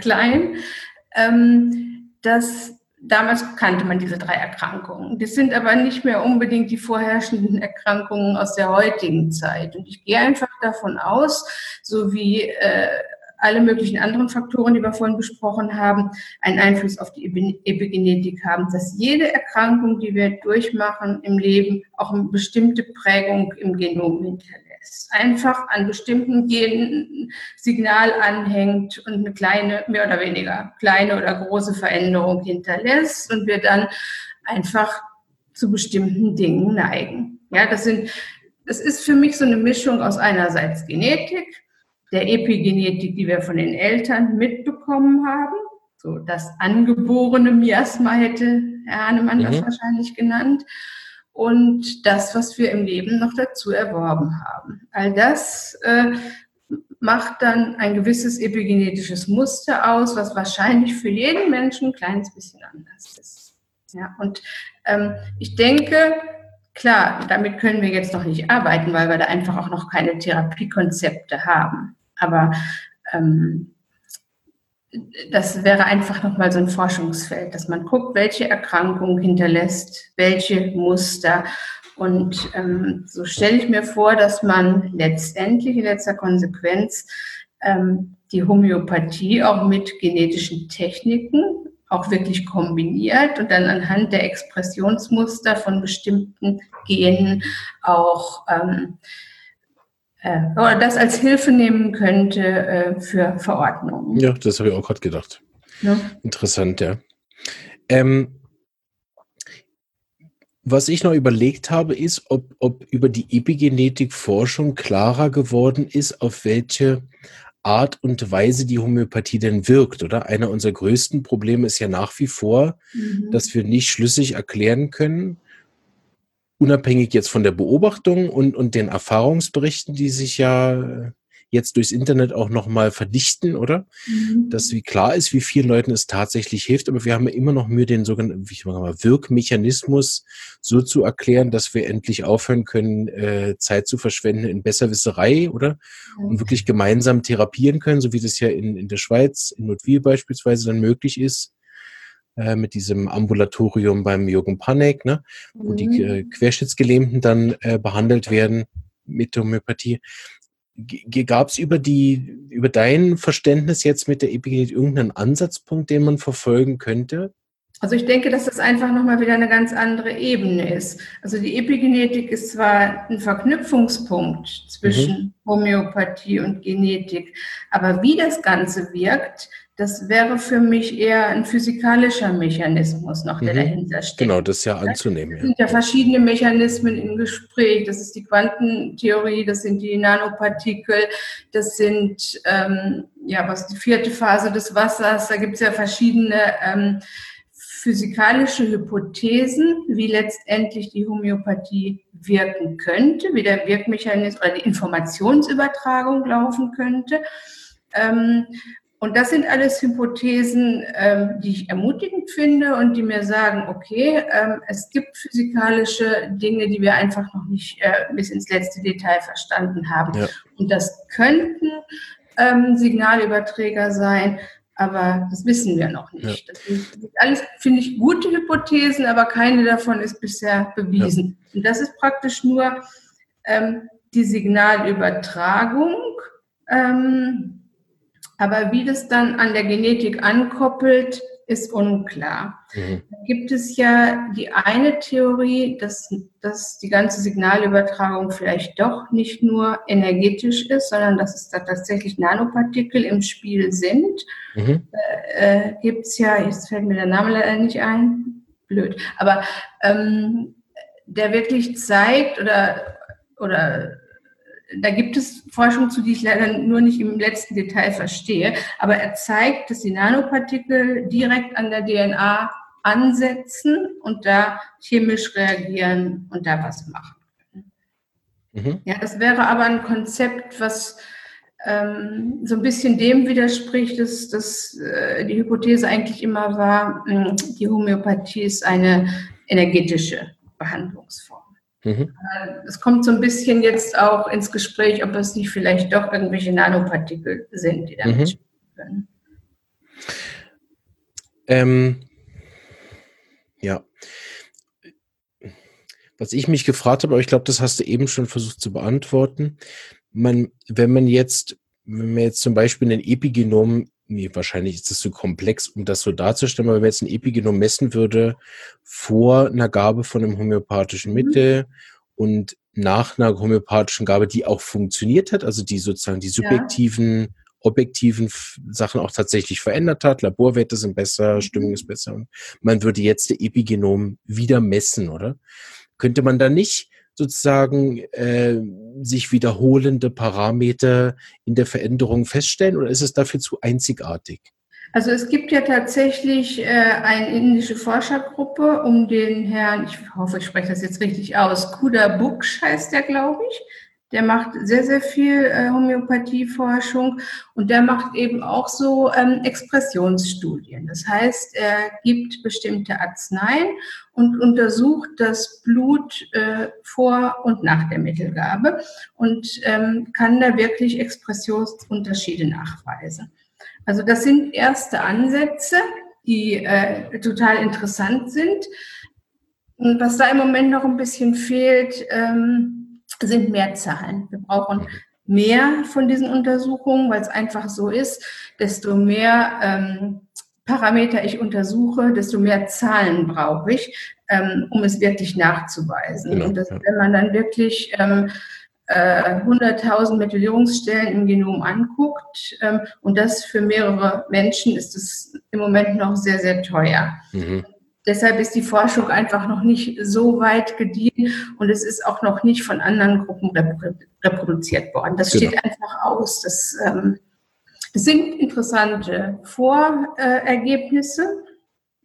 dass damals kannte man diese 3 Erkrankungen. Das sind aber nicht mehr unbedingt die vorherrschenden Erkrankungen aus der heutigen Zeit. Und ich gehe einfach davon aus, so wie alle möglichen anderen Faktoren, die wir vorhin besprochen haben, einen Einfluss auf die Epigenetik haben, dass jede Erkrankung, die wir durchmachen im Leben, auch eine bestimmte Prägung im Genom hinterlässt. Einfach an bestimmten Genen Signal anhängt und eine kleine, mehr oder weniger kleine oder große Veränderung hinterlässt und wir dann einfach zu bestimmten Dingen neigen. Ja, das ist für mich so eine Mischung aus einerseits Genetik, der Epigenetik, die wir von den Eltern mitbekommen haben, so das angeborene Miasma hätte Herr Hahnemann das wahrscheinlich genannt, und das, was wir im Leben noch dazu erworben haben. All das macht dann ein gewisses epigenetisches Muster aus, was wahrscheinlich für jeden Menschen ein kleines bisschen anders ist. Ja, und ich denke, klar, damit können wir jetzt noch nicht arbeiten, weil wir da einfach auch noch keine Therapiekonzepte haben. Aber das wäre einfach nochmal so ein Forschungsfeld, dass man guckt, welche Erkrankung hinterlässt welche Muster. Und so stelle ich mir vor, dass man letztendlich in letzter Konsequenz die Homöopathie auch mit genetischen Techniken auch wirklich kombiniert und dann anhand der Expressionsmuster von bestimmten Genen auch oder das als Hilfe nehmen könnte für Verordnungen.
Ja, das habe ich auch gerade gedacht. Ja. Interessant, ja. Was ich noch überlegt habe, ist, ob über die Epigenetik-Forschung klarer geworden ist, auf welche Art und Weise die Homöopathie denn wirkt, oder? Einer unserer größten Probleme ist ja nach wie vor, dass wir nicht schlüssig erklären können, unabhängig jetzt von der Beobachtung und den Erfahrungsberichten, die sich ja jetzt durchs Internet auch nochmal verdichten, oder? Dass wie klar ist, wie vielen Leuten es tatsächlich hilft, aber wir haben ja immer noch Mühe, den sogenannten Wirkmechanismus so zu erklären, dass wir endlich aufhören können, Zeit zu verschwenden in Besserwisserei, oder? Und wirklich gemeinsam therapieren können, so wie das ja in der Schweiz, in Notwil beispielsweise dann möglich ist, mit diesem Ambulatorium beim Jürgen Panek, ne, wo die Querschnittsgelähmten dann behandelt werden mit Homöopathie. Gab es über dein Verständnis jetzt mit der Epigenetik irgendeinen Ansatzpunkt, den man verfolgen könnte?
Also ich denke, dass das einfach nochmal wieder eine ganz andere Ebene ist. Also die Epigenetik ist zwar ein Verknüpfungspunkt zwischen Homöopathie und Genetik, aber wie das Ganze wirkt, das wäre für mich eher ein physikalischer Mechanismus noch, der dahinter steckt.
Genau, das ist ja anzunehmen.
Es sind ja verschiedene Mechanismen im Gespräch. Das ist die Quantentheorie, das sind die Nanopartikel, das sind, was ist die 4. Phase des Wassers. Da gibt es ja verschiedene physikalische Hypothesen, wie letztendlich die Homöopathie wirken könnte, wie der Wirkmechanismus oder die Informationsübertragung laufen könnte. Und das sind alles Hypothesen, die ich ermutigend finde und die mir sagen, okay, es gibt physikalische Dinge, die wir einfach noch nicht bis ins letzte Detail verstanden haben. Ja. Und das könnten Signalüberträger sein, aber das wissen wir noch nicht. Ja. Das sind alles, finde ich, gute Hypothesen, aber keine davon ist bisher bewiesen. Ja. Und das ist praktisch nur die Signalübertragung. Aber wie das dann an der Genetik ankoppelt, ist unklar. Mhm. Da gibt es ja die eine Theorie, dass die ganze Signalübertragung vielleicht doch nicht nur energetisch ist, sondern dass es da tatsächlich Nanopartikel im Spiel sind. Mhm. Gibt es ja, jetzt fällt mir der Name leider nicht ein, blöd, aber der wirklich zeigt oder da gibt es Forschung zu, die ich leider nur nicht im letzten Detail verstehe, aber er zeigt, dass die Nanopartikel direkt an der DNA ansetzen und da chemisch reagieren und da was machen können. Mhm. Ja, das wäre aber ein Konzept, was so ein bisschen dem widerspricht, dass die Hypothese eigentlich immer war, die Homöopathie ist eine energetische Behandlungsform. Mhm. Es kommt so ein bisschen jetzt auch ins Gespräch, ob es nicht vielleicht doch irgendwelche Nanopartikel sind, die damit spielen können.
Ja. Was ich mich gefragt habe, aber ich glaube, das hast du eben schon versucht zu beantworten. Wenn man jetzt zum Beispiel ein Epigenom, wahrscheinlich ist das zu komplex, um das so darzustellen, aber wenn man jetzt ein Epigenom messen würde vor einer Gabe von einem homöopathischen Mittel und nach einer homöopathischen Gabe, die auch funktioniert hat, also die sozusagen die subjektiven, objektiven Sachen auch tatsächlich verändert hat, Laborwerte sind besser, Stimmung ist besser und man würde jetzt das Epigenom wieder messen, oder? Könnte man da nicht sozusagen sich wiederholende Parameter in der Veränderung feststellen oder ist es dafür zu einzigartig?
Also es gibt ja tatsächlich eine indische Forschergruppe um den Herrn, ich hoffe, ich spreche das jetzt richtig aus, Khuda Buksh heißt der, glaube ich. Der macht sehr, sehr viel Homöopathieforschung und der macht eben auch so Expressionsstudien. Das heißt, er gibt bestimmte Arzneien und untersucht das Blut vor und nach der Mittelgabe und kann da wirklich Expressionsunterschiede nachweisen. Also das sind erste Ansätze, die total interessant sind. Und was da im Moment noch ein bisschen fehlt, sind mehr Zahlen. Wir brauchen mehr von diesen Untersuchungen, weil es einfach so ist, desto mehr Parameter ich untersuche, desto mehr Zahlen brauche ich, um es wirklich nachzuweisen. Genau, und wenn man dann wirklich 100.000 Methylierungsstellen im Genom anguckt und das für mehrere Menschen, ist es im Moment noch sehr, sehr teuer. Mhm. Deshalb ist die Forschung einfach noch nicht so weit gediehen und es ist auch noch nicht von anderen Gruppen reproduziert worden. Das steht einfach aus. Das sind interessante Vorergebnisse,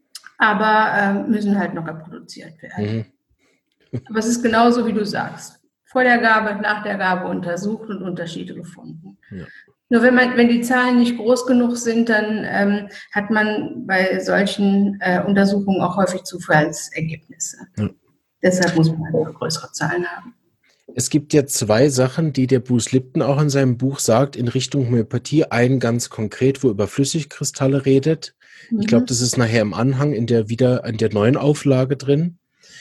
aber müssen halt noch reproduziert werden. Mhm. Aber es ist genauso, wie du sagst. Vor der Gabe, nach der Gabe untersucht und Unterschiede gefunden. Ja. Nur wenn die Zahlen nicht groß genug sind, dann hat man bei solchen Untersuchungen auch häufig Zufallsergebnisse. Ja. Deshalb muss man einfach größere Zahlen haben.
Es gibt ja zwei Sachen, die der Bruce Lipton auch in seinem Buch sagt, in Richtung Homöopathie. Einen ganz konkret, wo er über Flüssigkristalle redet. Mhm. Ich glaube, das ist nachher im Anhang in der neuen Auflage drin.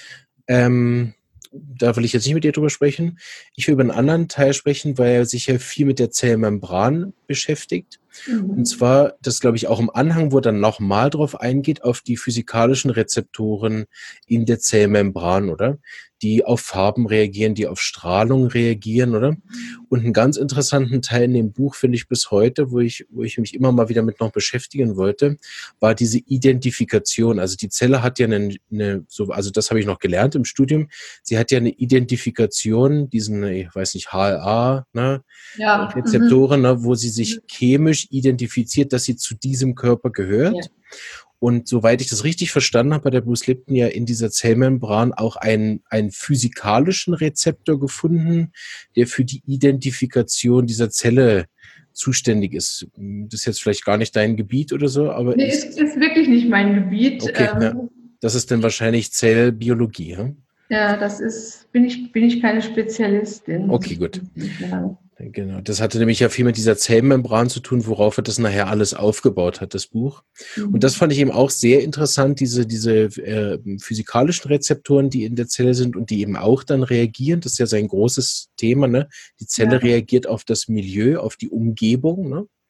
Da will ich jetzt nicht mit dir drüber sprechen. Ich will über einen anderen Teil sprechen, weil er sich ja viel mit der Zellmembran beschäftigt. Mhm. Und zwar, das glaube ich auch im Anhang, wo er dann nochmal drauf eingeht, auf die physikalischen Rezeptoren in der Zellmembran, oder? Die auf Farben reagieren, die auf Strahlung reagieren, oder? Und einen ganz interessanten Teil in dem Buch finde ich bis heute, wo ich mich immer mal wieder mit noch beschäftigen wollte, war diese Identifikation. Also die Zelle hat ja also das habe ich noch gelernt im Studium, sie hat ja eine Identifikation, diesen, ich weiß nicht, HLA, ne? Ja. Rezeptoren, ne, wo sie sich chemisch identifiziert, dass sie zu diesem Körper gehört. Ja. Und soweit ich das richtig verstanden habe, hat der Bruce Lipton ja in dieser Zellmembran auch einen physikalischen Rezeptor gefunden, der für die Identifikation dieser Zelle zuständig ist. Das ist jetzt vielleicht gar nicht dein Gebiet oder so, aber
Nee, ist wirklich nicht mein Gebiet.
okay, ja. Das ist dann wahrscheinlich Zellbiologie, ja?
Ja, bin ich keine Spezialistin.
Okay, gut. Genau. Das hatte nämlich ja viel mit dieser Zellmembran zu tun, worauf er das nachher alles aufgebaut hat, das Buch. Und das fand ich eben auch sehr interessant, diese physikalischen Rezeptoren, die in der Zelle sind und die eben auch dann reagieren. Das ist ja sein großes Thema, ne? Die Zelle reagiert auf das Milieu, auf die Umgebung,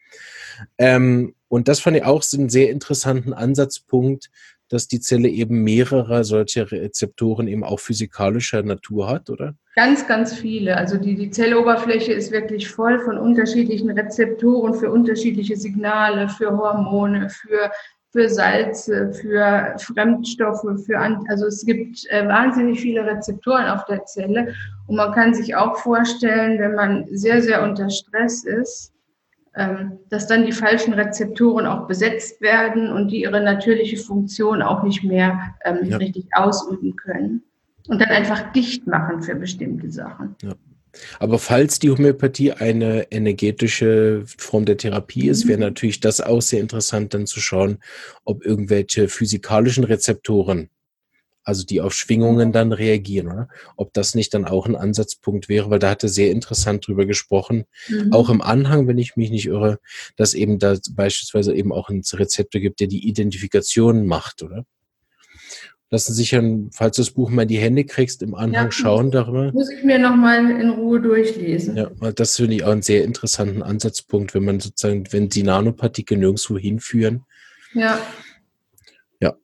ne? Und das fand ich auch so einen sehr interessanten Ansatzpunkt, dass die Zelle eben mehrere solche Rezeptoren eben auch physikalischer Natur hat, oder?
Ganz, ganz viele. Also die Zelloberfläche ist wirklich voll von unterschiedlichen Rezeptoren für unterschiedliche Signale, für Hormone, für Salze, für Fremdstoffe, also es gibt wahnsinnig viele Rezeptoren auf der Zelle. Und man kann sich auch vorstellen, wenn man sehr, sehr unter Stress ist, dass dann die falschen Rezeptoren auch besetzt werden und die ihre natürliche Funktion auch nicht mehr richtig ausüben können und dann einfach dicht machen für bestimmte Sachen.
Ja. Aber falls die Homöopathie eine energetische Form der Therapie ist, wäre natürlich das auch sehr interessant, dann zu schauen, ob irgendwelche physikalischen Rezeptoren, also die auf Schwingungen dann reagieren, oder? Ob das nicht dann auch ein Ansatzpunkt wäre, weil da hat er sehr interessant drüber gesprochen, auch im Anhang, wenn ich mich nicht irre, dass eben da beispielsweise eben auch ein Rezeptor gibt, der die Identifikation macht, oder? Lassen sich ja, falls du das Buch mal in die Hände kriegst, im Anhang schauen darüber.
Muss ich mir nochmal in Ruhe durchlesen.
Ja, weil das finde ich auch einen sehr interessanten Ansatzpunkt, wenn man sozusagen, wenn die Nanopartikel nirgendwo hinführen.
Ja.
Ja.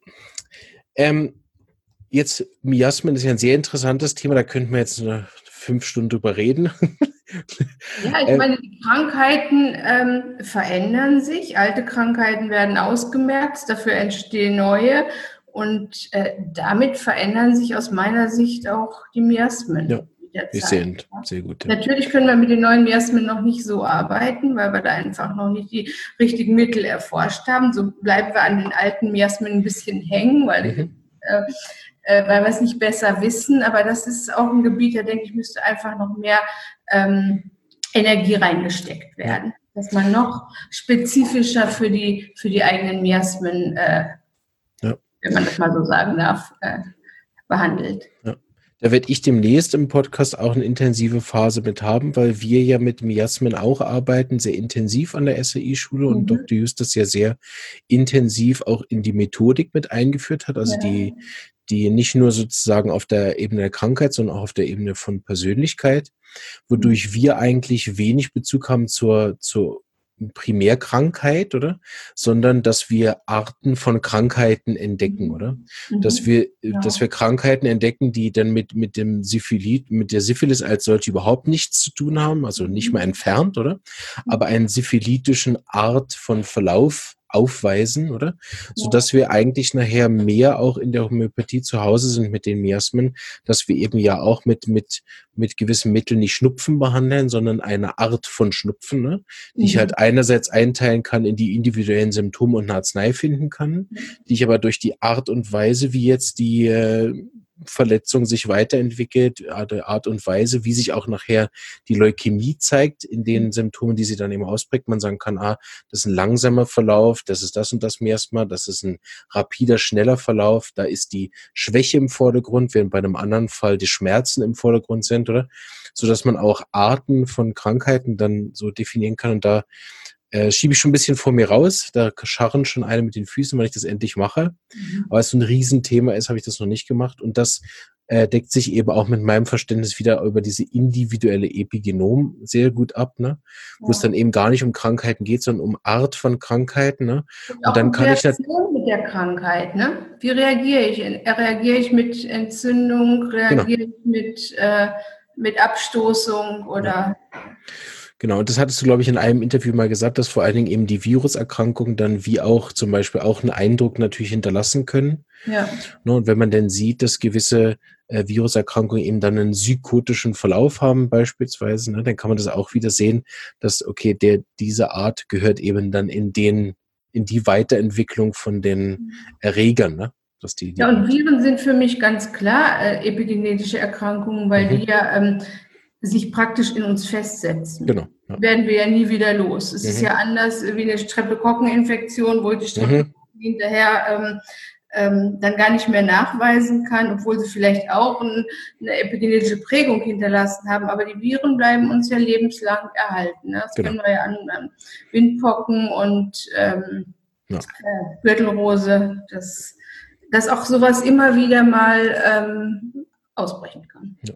Jetzt, Miasmen ist ja ein sehr interessantes Thema, da könnten wir jetzt 5 Stunden drüber reden.
Ja, ich meine, die Krankheiten verändern sich, alte Krankheiten werden ausgemerzt, dafür entstehen neue und damit verändern sich aus meiner Sicht auch die Miasmen.
Ja, wir sehen, sehr gut.
Ja. Natürlich können wir mit den neuen Miasmen noch nicht so arbeiten, weil wir da einfach noch nicht die richtigen Mittel erforscht haben. So bleiben wir an den alten Miasmen ein bisschen hängen, weil wir es nicht besser wissen. Aber das ist auch ein Gebiet, da denke ich, müsste einfach noch mehr Energie reingesteckt werden. Dass man noch spezifischer für die eigenen Miasmen, wenn man das mal so sagen darf, behandelt.
Ja. Da werde ich demnächst im Podcast auch eine intensive Phase mit haben, weil wir ja mit Miasmen auch arbeiten, sehr intensiv an der SAI-Schule und Dr. Justus ja sehr intensiv auch in die Methodik mit eingeführt hat, also die nicht nur sozusagen auf der Ebene der Krankheit, sondern auch auf der Ebene von Persönlichkeit, wodurch wir eigentlich wenig Bezug haben zur Primärkrankheit, oder? Sondern, dass wir Arten von Krankheiten entdecken, oder? Dass wir Krankheiten entdecken, die dann mit der Syphilis als solche überhaupt nichts zu tun haben, also nicht mal entfernt, oder? Aber einen syphilitischen Art von Verlauf aufweisen, oder? Sodass wir eigentlich nachher mehr auch in der Homöopathie zu Hause sind mit den Miasmen, dass wir eben ja auch mit gewissen Mitteln nicht Schnupfen behandeln, sondern eine Art von Schnupfen, ne? Die ich halt einerseits einteilen kann in die individuellen Symptome und eine Arznei finden kann, die ich aber durch die Art und Weise, wie jetzt die Verletzung sich weiterentwickelt, die Art und Weise, wie sich auch nachher die Leukämie zeigt in den Symptomen, die sie dann eben ausprägt. Man sagen kann, das ist ein langsamer Verlauf, das ist das und das Miasma, das ist ein rapider, schneller Verlauf, da ist die Schwäche im Vordergrund, während bei einem anderen Fall die Schmerzen im Vordergrund sind, oder? Sodass man auch Arten von Krankheiten dann so definieren kann und da schiebe ich schon ein bisschen vor mir raus. Da scharren schon alle mit den Füßen, weil ich das endlich mache. Aber es so ein Riesenthema ist, habe ich das noch nicht gemacht. Und das deckt sich eben auch mit meinem Verständnis wieder über diese individuelle Epigenom sehr gut ab, ne? Wo es dann eben gar nicht um Krankheiten geht, sondern um Art von Krankheiten. Ne?
Und dann kann ich mit der Krankheit, ne? Wie reagiere ich? Reagiere ich mit Entzündung? Reagiere ich mit Abstoßung oder?
Genau, und das hattest du, glaube ich, in einem Interview mal gesagt, dass vor allen Dingen eben die Viruserkrankungen dann wie auch zum Beispiel auch einen Eindruck natürlich hinterlassen können.
Ja.
Und wenn man dann sieht, dass gewisse Viruserkrankungen eben dann einen psychotischen Verlauf haben beispielsweise, ne, dann kann man das auch wieder sehen, dass, okay, diese Art gehört eben dann in den in die Weiterentwicklung von den Erregern, ne? Dass die
Ja, und Viren sind für mich ganz klar epigenetische Erkrankungen, weil die ja sich praktisch in uns festsetzen.
Genau. Ja.
Werden wir ja nie wieder los. Es ist ja anders wie eine Streptokokkeninfektion, wo ich die Streptokokken hinterher dann gar nicht mehr nachweisen kann, obwohl sie vielleicht auch eine epigenetische Prägung hinterlassen haben. Aber die Viren bleiben uns ja lebenslang erhalten. Ne? Das kennen wir ja an Windpocken und Gürtelrose, dass auch sowas immer wieder mal ausbrechen kann.
Ja.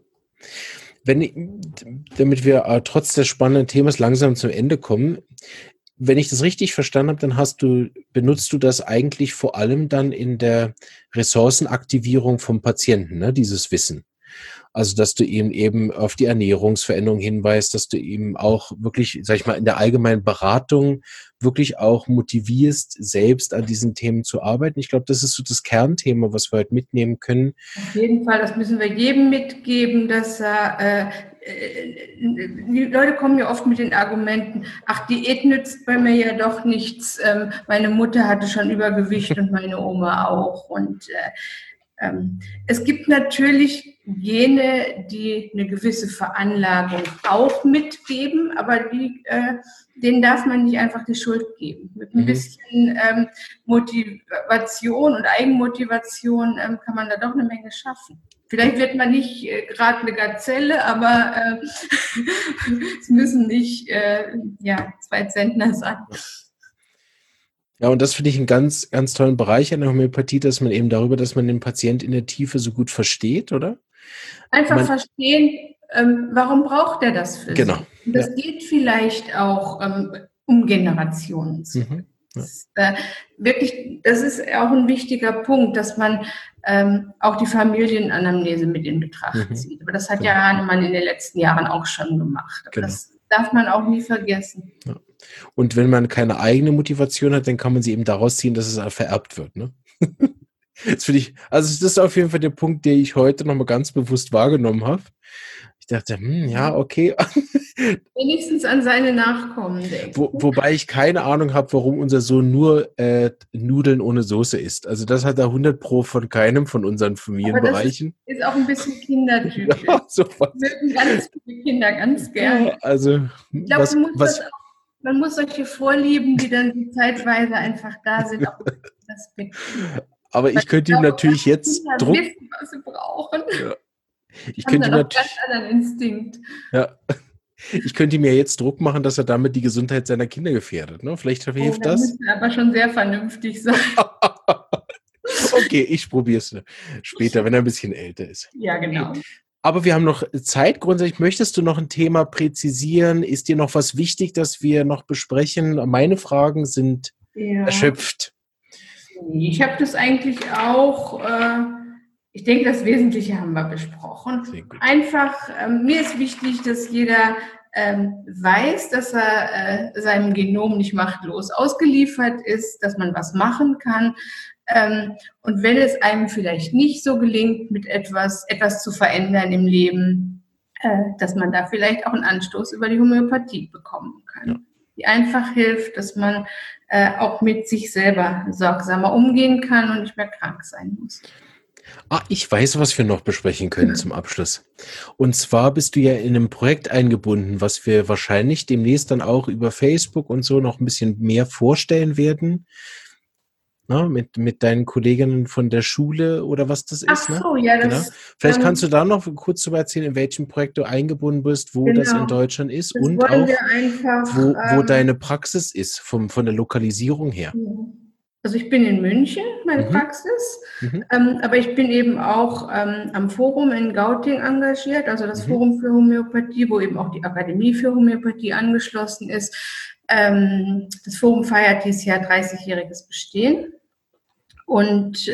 Damit wir trotz des spannenden Themas langsam zum Ende kommen, wenn ich das richtig verstanden habe, dann benutzt du das eigentlich vor allem dann in der Ressourcenaktivierung vom Patienten, ne, dieses Wissen. Also, dass du ihm eben auf die Ernährungsveränderung hinweist, dass du ihm auch wirklich, sag ich mal, in der allgemeinen Beratung wirklich auch motivierst, selbst an diesen Themen zu arbeiten. Ich glaube, das ist so das Kernthema, was wir heute mitnehmen können.
Auf jeden Fall, das müssen wir jedem mitgeben, dass die Leute kommen ja oft mit den Argumenten, ach, Diät nützt bei mir ja doch nichts. Meine Mutter hatte schon Übergewicht und meine Oma auch. Und es gibt natürlich Gene, die eine gewisse Veranlagung auch mitgeben, aber denen darf man nicht einfach die Schuld geben. Mit ein bisschen Motivation und Eigenmotivation kann man da doch eine Menge schaffen. Vielleicht wird man nicht gerade eine Gazelle, aber es müssen nicht 2 Zentner sein.
Ja, und das finde ich einen ganz, ganz tollen Bereich an der Homöopathie, dass man eben darüber, dass man den Patient in der Tiefe so gut versteht, oder?
Einfach verstehen, warum braucht er das für
genau.
sich? Und das geht vielleicht auch um Generationen zurück. Wirklich, das ist auch ein wichtiger Punkt, dass man auch die Familienanamnese mit in Betracht zieht. Aber das hat ja Hahnemann in den letzten Jahren auch schon gemacht. Aber das darf man auch nie vergessen.
Ja. Und wenn man keine eigene Motivation hat, dann kann man sie eben daraus ziehen, dass es vererbt wird. Ne? Das finde ich, also das ist auf jeden Fall der Punkt, den ich heute nochmal ganz bewusst wahrgenommen habe. Ich dachte, ja, okay.
Wenigstens an seine Nachkommen denken.
Wobei ich keine Ahnung habe, warum unser Sohn nur Nudeln ohne Soße isst. Also das hat er 100% von keinem von unseren Familienbereichen.
Aber das ist auch ein bisschen kindertypisch.
Ja, so was.
Mögen ganz viele Kinder ganz gerne.
Ja, also
ich glaube, man muss solche Vorlieben, die dann zeitweise einfach da sind, auch respektieren.
Aber ich könnte ihm natürlich jetzt Druck...
wissen, was sie brauchen.
Ja. Ich könnte
einen ganz anderen Instinkt.
Ja. Ich könnte ihm ja jetzt Druck machen, dass er damit die Gesundheit seiner Kinder gefährdet. Ne? Vielleicht hilft das.
Müsste aber schon sehr vernünftig sein.
Okay, ich probiere es später, wenn er ein bisschen älter ist.
Ja, genau.
Aber wir haben noch Zeit. Grundsätzlich, möchtest du noch ein Thema präzisieren? Ist dir noch was wichtig, das wir noch besprechen? Meine Fragen sind erschöpft.
Ich habe das eigentlich auch, ich denke, das Wesentliche haben wir besprochen. Einfach, mir ist wichtig, dass jeder weiß, dass er seinem Genom nicht machtlos ausgeliefert ist, dass man was machen kann. Und wenn es einem vielleicht nicht so gelingt, mit etwas zu verändern im Leben, dass man da vielleicht auch einen Anstoß über die Homöopathie bekommen kann. Ja. Die einfach hilft, dass man auch mit sich selber sorgsamer umgehen kann und nicht mehr krank sein muss.
Ich weiß, was wir noch besprechen können zum Abschluss. Und zwar bist du ja in einem Projekt eingebunden, was wir wahrscheinlich demnächst dann auch über Facebook und so noch ein bisschen mehr vorstellen werden. Na, mit deinen Kolleginnen von der Schule oder was das ist.
Ach so, ne? Ja, das.
Genau. Vielleicht kannst du da noch kurz darüber erzählen, in welchem Projekt du eingebunden bist, wo das in Deutschland ist
das
und auch wo
einfach,
deine Praxis ist, von der Lokalisierung her.
Also ich bin in München, meine Praxis, aber ich bin eben auch am Forum in Gauting engagiert, also das Forum für Homöopathie, wo eben auch die Akademie für Homöopathie angeschlossen ist. Das Forum feiert dieses Jahr 30-jähriges Bestehen. Und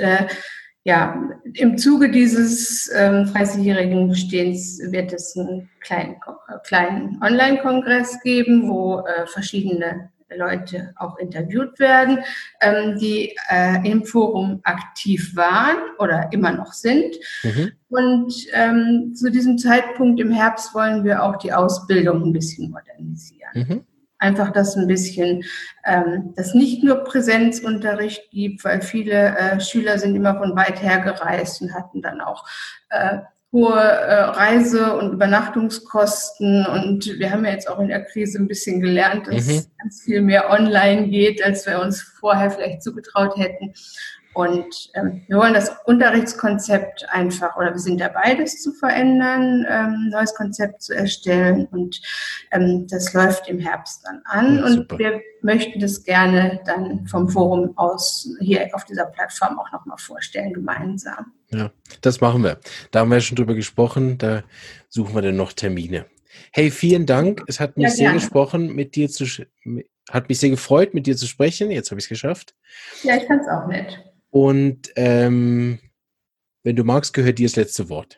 im Zuge dieses 30-jährigen Bestehens wird es einen kleinen Online-Kongress geben, wo verschiedene Leute auch interviewt werden, die im Forum aktiv waren oder immer noch sind. Und zu diesem Zeitpunkt im Herbst wollen wir auch die Ausbildung ein bisschen modernisieren. einfach, dass ein bisschen, dass nicht nur Präsenzunterricht gibt, weil viele Schüler sind immer von weit her gereist und hatten dann auch hohe Reise- und Übernachtungskosten. Und wir haben ja jetzt auch in der Krise ein bisschen gelernt, dass ganz viel mehr online geht, als wir uns vorher vielleicht zugetraut hätten. Und wir wollen das Unterrichtskonzept einfach, oder wir sind dabei, das zu verändern, neues Konzept zu erstellen. Und das läuft im Herbst dann an.
Ja,
und
super.
wir möchten das gerne dann vom Forum aus hier auf dieser Plattform auch nochmal vorstellen, gemeinsam.
Ja, das machen wir. Da haben wir schon drüber gesprochen, da suchen wir dann noch Termine. Hey, vielen Dank. Es hat mich sehr gesprochen, hat mich sehr gefreut, mit dir zu sprechen. Jetzt habe ich es geschafft.
Ja, ich fand es auch nett.
Und wenn du magst, gehört dir das letzte Wort.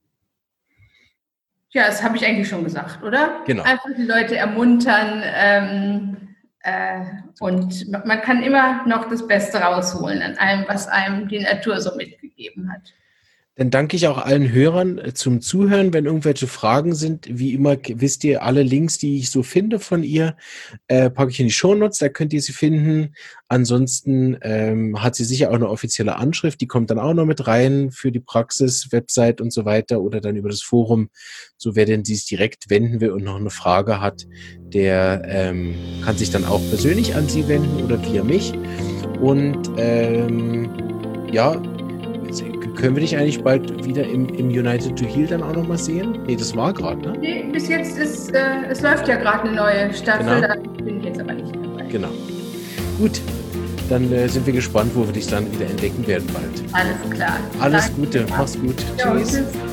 Ja, das habe ich eigentlich schon gesagt, oder?
Genau.
Einfach die Leute ermuntern und man kann immer noch das Beste rausholen an allem, was einem die Natur so mitgegeben hat.
Dann danke ich auch allen Hörern zum Zuhören. Wenn irgendwelche Fragen sind, wie immer, wisst ihr, alle Links, die ich so finde von ihr, packe ich in die Shownotes, da könnt ihr sie finden. Ansonsten hat sie sicher auch eine offizielle Anschrift, die kommt dann auch noch mit rein für die Praxis, Website und so weiter oder dann über das Forum. So wer denn dies direkt wenden will und noch eine Frage hat, der kann sich dann auch persönlich an sie wenden oder via mich. Und ja, können wir dich eigentlich bald wieder im United to Heal dann auch nochmal sehen? Nee, das war gerade, ne?
Nee, bis jetzt ist, es läuft ja gerade eine neue Staffel,
Genau.
Da bin ich jetzt aber nicht dabei.
Genau. Gut, dann sind wir gespannt, wo wir dich dann wieder entdecken werden bald.
Alles klar.
Alles
Danke.
Gute, mach's gut.
Ja,
Tschüss.
tschüss.